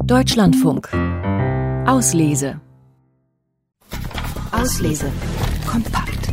Deutschlandfunk. Auslese. Auslese. Kompakt.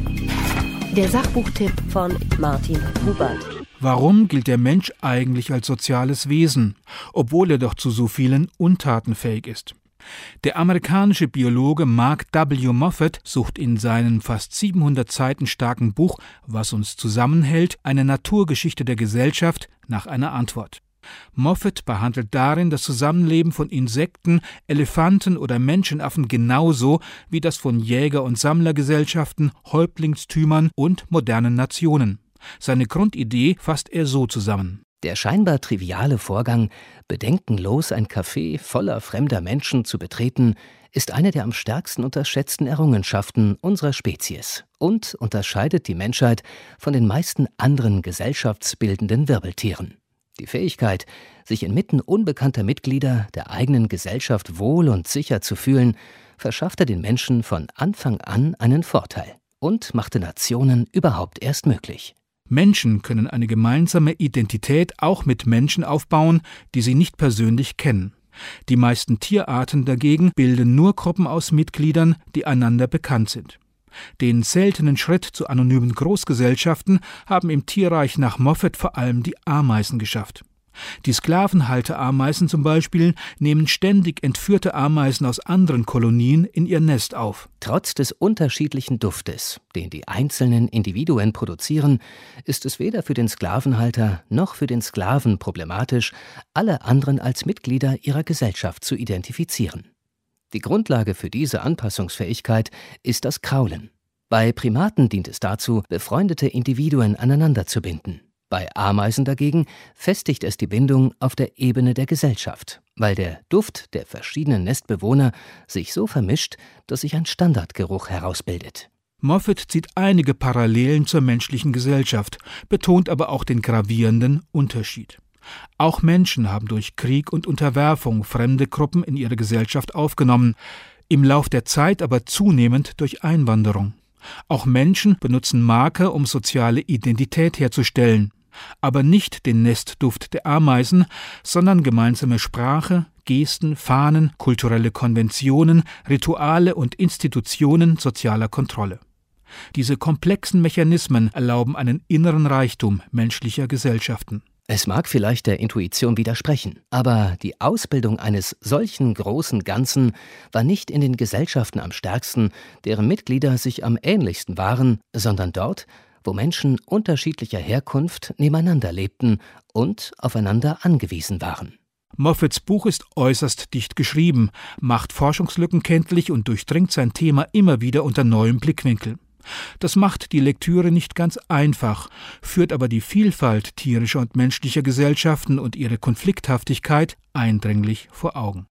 Der Sachbuchtipp von Martin Hubert. Warum gilt der Mensch eigentlich als soziales Wesen, obwohl er doch zu so vielen Untaten fähig ist? Der amerikanische Biologe Mark W. Moffat sucht in seinem fast 700 Seiten starken Buch »Was uns zusammenhält? Eine Naturgeschichte der Gesellschaft« nach einer Antwort. Moffat behandelt darin das Zusammenleben von Insekten, Elefanten oder Menschenaffen genauso wie das von Jäger- und Sammlergesellschaften, Häuptlingstümern und modernen Nationen. Seine Grundidee fasst er so zusammen. Der scheinbar triviale Vorgang, bedenkenlos ein Café voller fremder Menschen zu betreten, ist eine der am stärksten unterschätzten Errungenschaften unserer Spezies und unterscheidet die Menschheit von den meisten anderen gesellschaftsbildenden Wirbeltieren. Die Fähigkeit, sich inmitten unbekannter Mitglieder der eigenen Gesellschaft wohl und sicher zu fühlen, verschaffte den Menschen von Anfang an einen Vorteil und machte Nationen überhaupt erst möglich. Menschen können eine gemeinsame Identität auch mit Menschen aufbauen, die sie nicht persönlich kennen. Die meisten Tierarten dagegen bilden nur Gruppen aus Mitgliedern, die einander bekannt sind. Den seltenen Schritt zu anonymen Großgesellschaften haben im Tierreich nach Moffat vor allem die Ameisen geschafft. Die Sklavenhalterameisen zum Beispiel nehmen ständig entführte Ameisen aus anderen Kolonien in ihr Nest auf. Trotz des unterschiedlichen Duftes, den die einzelnen Individuen produzieren, ist es weder für den Sklavenhalter noch für den Sklaven problematisch, alle anderen als Mitglieder ihrer Gesellschaft zu identifizieren. Die Grundlage für diese Anpassungsfähigkeit ist das Kraulen. Bei Primaten dient es dazu, befreundete Individuen aneinander zu binden. Bei Ameisen dagegen festigt es die Bindung auf der Ebene der Gesellschaft, weil der Duft der verschiedenen Nestbewohner sich so vermischt, dass sich ein Standardgeruch herausbildet. Moffat zieht einige Parallelen zur menschlichen Gesellschaft, betont aber auch den gravierenden Unterschied. Auch Menschen haben durch Krieg und Unterwerfung fremde Gruppen in ihre Gesellschaft aufgenommen, im Lauf der Zeit aber zunehmend durch Einwanderung. Auch Menschen benutzen Marker, um soziale Identität herzustellen, aber nicht den Nestduft der Ameisen, sondern gemeinsame Sprache, Gesten, Fahnen, kulturelle Konventionen, Rituale und Institutionen sozialer Kontrolle. Diese komplexen Mechanismen erlauben einen inneren Reichtum menschlicher Gesellschaften. Es mag vielleicht der Intuition widersprechen, aber die Ausbildung eines solchen großen Ganzen war nicht in den Gesellschaften am stärksten, deren Mitglieder sich am ähnlichsten waren, sondern dort, wo Menschen unterschiedlicher Herkunft nebeneinander lebten und aufeinander angewiesen waren. Moffats Buch ist äußerst dicht geschrieben, macht Forschungslücken kenntlich und durchdringt sein Thema immer wieder unter neuem Blickwinkel. Das macht die Lektüre nicht ganz einfach, führt aber die Vielfalt tierischer und menschlicher Gesellschaften und ihre Konflikthaftigkeit eindringlich vor Augen.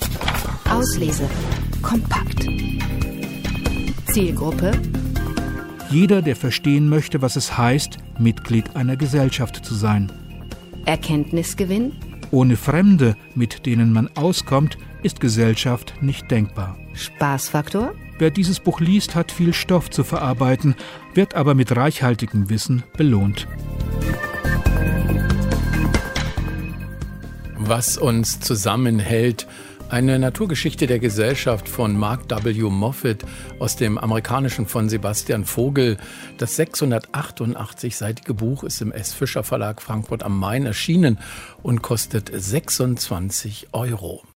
Auslese. Kompakt. Zielgruppe: Jeder, der verstehen möchte, was es heißt, Mitglied einer Gesellschaft zu sein. Erkenntnisgewinn: Ohne Fremde, mit denen man auskommt, ist Gesellschaft nicht denkbar. Spaßfaktor: Wer dieses Buch liest, hat viel Stoff zu verarbeiten, wird aber mit reichhaltigem Wissen belohnt. Was uns zusammenhält. Eine Naturgeschichte der Gesellschaft von Mark W. Moffat aus dem amerikanischen von Sebastian Vogel. Das 688-seitige Buch ist im S. Fischer Verlag Frankfurt am Main erschienen und kostet 26 €.